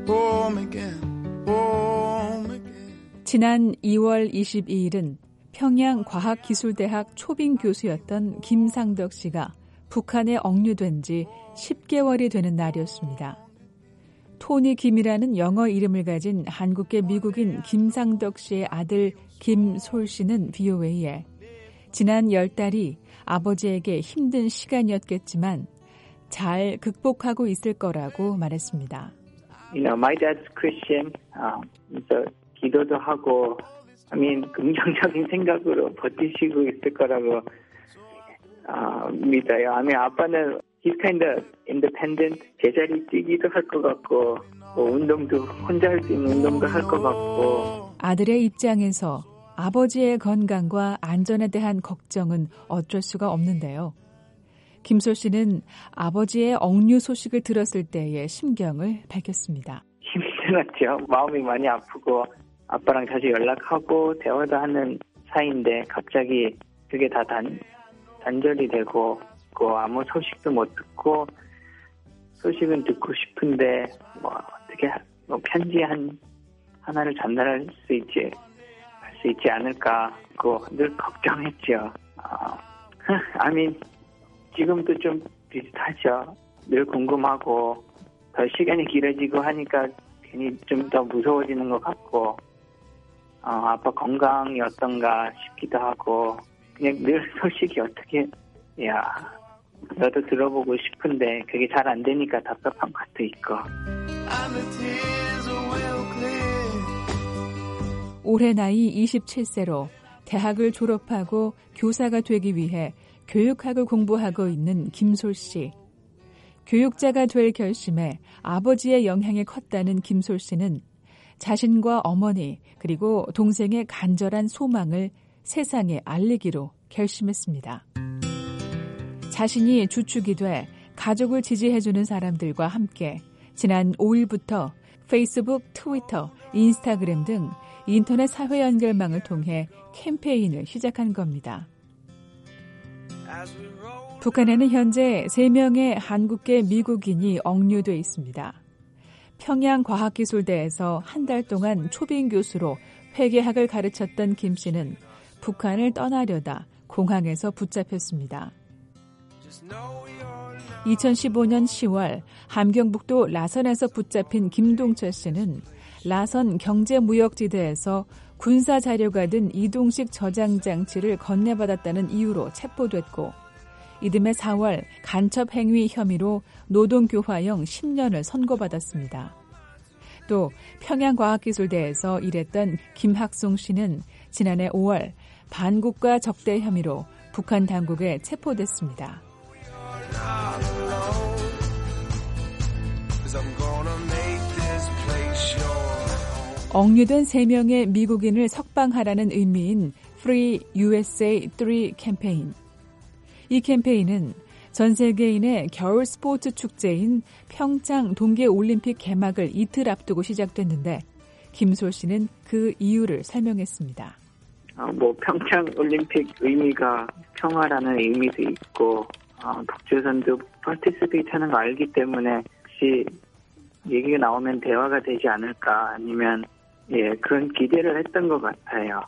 home again, home again. 지난 2월 22일은 평양과학기술대학 초빙 교수였던 김상덕 씨가 북한에 억류된 지 10개월이 되는 날이었습니다. 토니 김이라는 영어 이름을 가진 한국계 미국인 김상덕 씨의 아들 김솔 씨는 VOA에 지난 10달이 아버지에게 힘든 시간이었겠지만 잘 극복하고 있을 거라고 말했습니다. My dad's Christian. 그래서 기도도 하고, 긍정적인 생각으로 버티시고 있을 거라고 믿어요. 아빠는 he's kind of independent. 제자리 뛰기도 할 것 같고, 운동도 혼자 할 수 있는 운동도 할 것 같고. 아들의 입장에서 아버지의 건강과 안전에 대한 걱정은 어쩔 수가 없는데요. 김솔 씨는 아버지의 억류 소식을 들었을 때의 심경을 밝혔습니다. 힘들었죠. 마음이 많이 아프고 아빠랑 자주 연락하고 대화도 하는 사이인데 갑자기 그게 다 단절이 되고 아무 소식도 못 듣고 소식은 듣고 싶은데 어떻게 편지 하나를 전달할 수 있지 않을까 늘 걱정했죠. 지금도 좀 비슷하죠. 늘 궁금하고 더 시간이 길어지고 하니까 괜히 좀 더 무서워지는 것 같고 아빠 건강이 어떤가 싶기도 하고 그냥 늘 소식이 어떻게 너도 들어보고 싶은데 그게 잘 안 되니까 답답한 것도 있고. 올해 나이 27세로 대학을 졸업하고 교사가 되기 위해 교육학을 공부하고 있는 김솔 씨. 교육자가 될 결심에 아버지의 영향이 컸다는 김솔 씨는 자신과 어머니 그리고 동생의 간절한 소망을 세상에 알리기로 결심했습니다. 자신이 주축이 돼 가족을 지지해주는 사람들과 함께 지난 5일부터 페이스북, 트위터, 인스타그램 등 인터넷 사회 연결망을 통해 캠페인을 시작한 겁니다. 북한에는 현재 3명의 한국계 미국인이 억류돼 있습니다. 평양과학기술대에서 한 달 동안 초빙 교수로 회계학을 가르쳤던 김 씨는 북한을 떠나려다 공항에서 붙잡혔습니다. 2015년 10월 함경북도 라선에서 붙잡힌 김동철 씨는 라선 경제무역지대에서 군사자료가 든 이동식 저장장치를 건네받았다는 이유로 체포됐고 이듬해 4월 간첩행위 혐의로 노동교화형 10년을 선고받았습니다. 또 평양과학기술대에서 일했던 김학송 씨는 지난해 5월 반국가 적대 혐의로 북한 당국에 체포됐습니다. 억류된 3명의 미국인을 석방하라는 의미인 Free USA 3 캠페인. 이 캠페인은 전 세계인의 겨울 스포츠 축제인 평창 동계올림픽 개막을 이틀 앞두고 시작됐는데 김솔 씨는 그 이유를 설명했습니다. 평창올림픽 의미가 평화라는 의미도 있고 북조선도 파티시페이트 하는 거 알기 때문에 혹시 얘기가 나오면 대화가 되지 않을까 아니면 그런 기대를 했던 것 같아요.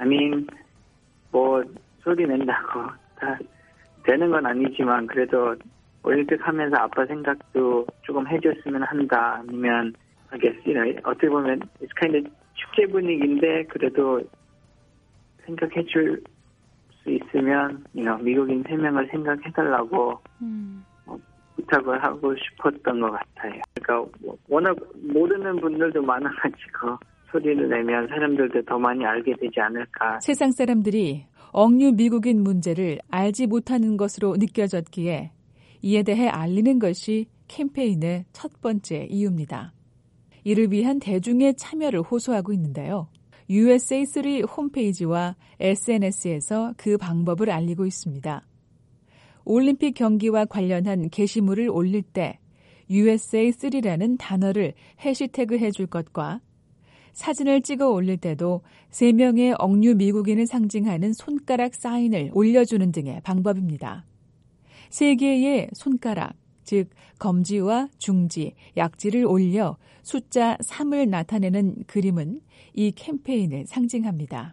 소리 낸다고 다 되는 건 아니지만 그래도 올림픽 하면서 아빠 생각도 조금 해줬으면 한다. 아니면 어떻게 보면 it's kind of 축제 분위기인데 그래도 생각해줄 수 있으면 미국인 3명을 생각해달라고 부탁을 하고 싶었던 것 같아요. 그러니까 워낙 모르는 분들도 많아가지고 소리를 내면 사람들도 더 많이 알게 되지 않을까. 세상 사람들이 억류 미국인 문제를 알지 못하는 것으로 느껴졌기에 이에 대해 알리는 것이 캠페인의 첫 번째 이유입니다. 이를 위한 대중의 참여를 호소하고 있는데요. USA3 홈페이지와 SNS에서 그 방법을 알리고 있습니다. 올림픽 경기와 관련한 게시물을 올릴 때 USA3라는 단어를 해시태그해 줄 것과 사진을 찍어 올릴 때도 3명의 억류 미국인을 상징하는 손가락 사인을 올려주는 등의 방법입니다. 3개의 손가락, 즉 검지와 중지, 약지를 올려 숫자 3을 나타내는 그림은 이 캠페인을 상징합니다.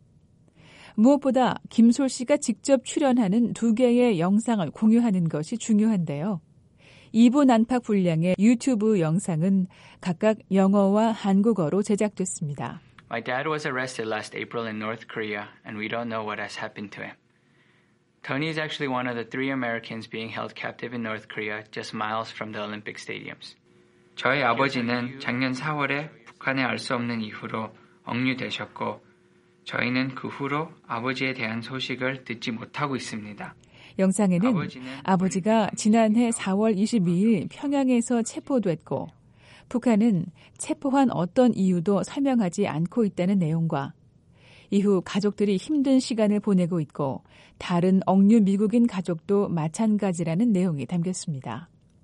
무엇보다 김솔 씨가 직접 출연하는 2개의 영상을 공유하는 것이 중요한데요. 2분 안팎 분량의 유튜브 영상은 각각 영어와 한국어로 제작됐습니다. My dad was arrested last April in North Korea, and we don't know what has happened to him. Tony is actually one of the 3 Americans being held captive in North Korea, just miles from the Olympic stadiums. 저희 아버지는 작년 4월에 북한의 알 수 없는 이유로 억류되셨고, 저희는 그 후로 아버지에 대한 소식을 듣지 못하고 있습니다. 영상에는 아버지가 지난해 4월 22일 평양에서 체포됐고 북한은 체포한 어떤 이유도 설명하지 않고 있다는 내용과 이후 가족들이 힘든 시간을 보내고 있고 다른 억류 미국인 가족도 마찬가지라는 내용이 담겼습니다.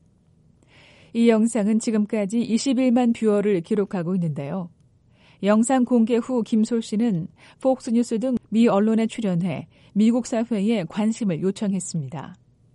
이 영상은 지금까지 21만 뷰어를 기록하고 있는데요. 영상 공개 후 김솔 씨는 폭스뉴스 등 미 언론에 출연해 미국 사회에 관심을 요청했습니다.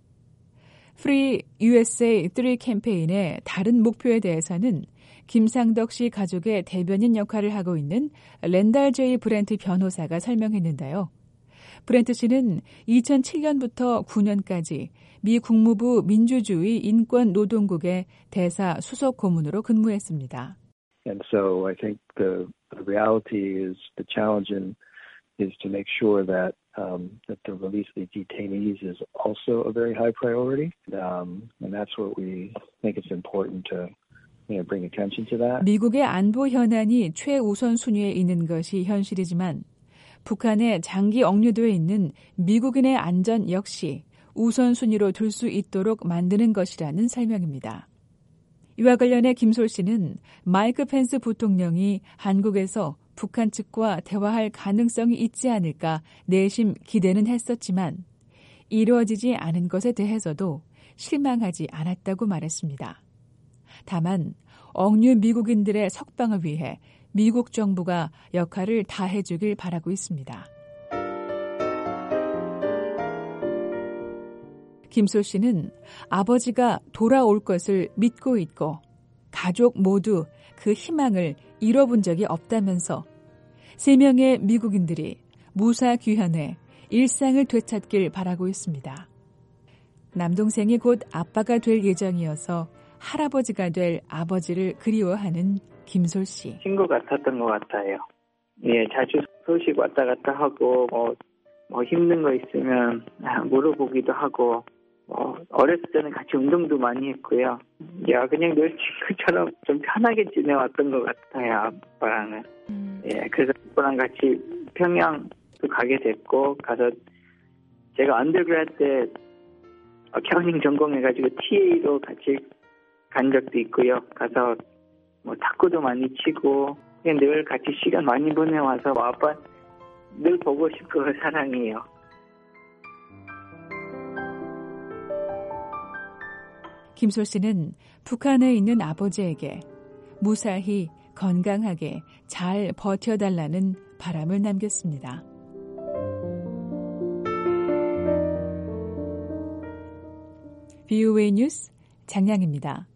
Free USA 3 캠페인의 다른 목표에 대해서는 김상덕 씨 가족의 대변인 역할을 하고 있는 랜달 제이 브렌트 변호사가 설명했는데요. 브렌트 씨는 2007년부터 9년까지 미 국무부 민주주의 인권노동국의 대사 수석 고문으로 근무했습니다. And so I think the reality is the challenge is to make sure that the release of the detainees is also a very high priority. And that's what we think it's important to bring attention to that. 미국의 안보 현안이 최우선 순위에 있는 것이 현실이지만 북한에 장기 억류되어 있는 미국인의 안전 역시 우선순위로 둘 수 있도록 만드는 것이라는 설명입니다. 이와 관련해 김솔 씨는 마이크 펜스 부통령이 한국에서 북한 측과 대화할 가능성이 있지 않을까 내심 기대는 했었지만 이루어지지 않은 것에 대해서도 실망하지 않았다고 말했습니다. 다만 억류 미국인들의 석방을 위해 미국 정부가 역할을 다해주길 바라고 있습니다. 김솔 씨는 아버지가 돌아올 것을 믿고 있고 가족 모두 그 희망을 잃어본 적이 없다면서 3명의 미국인들이 무사 귀환해 일상을 되찾길 바라고 있습니다. 남동생이 곧 아빠가 될 예정이어서 할아버지가 될 아버지를 그리워하는 김솔 씨. 친구 같았던 것 같아요. 예, 자주 소식 왔다 갔다 하고 뭐 힘든 거 있으면 물어보기도 하고 어렸을 때는 같이 운동도 많이 했고요. 야, 그냥 늘 친구처럼 좀 편하게 지내왔던 것 같아요, 아빠랑은. 예, 그래서 아빠랑 같이 평양도 가게 됐고, 가서 제가 언더그래드 때 어카운팅 전공해가지고 TA로 같이 간 적도 있고요. 가서 뭐 탁구도 많이 치고, 그냥 늘 같이 시간 많이 보내와서 아빠 늘 보고 싶고 사랑해요. 김솔 씨는 북한에 있는 아버지에게 무사히 건강하게 잘 버텨달라는 바람을 남겼습니다. VOA 뉴스 장량입니다.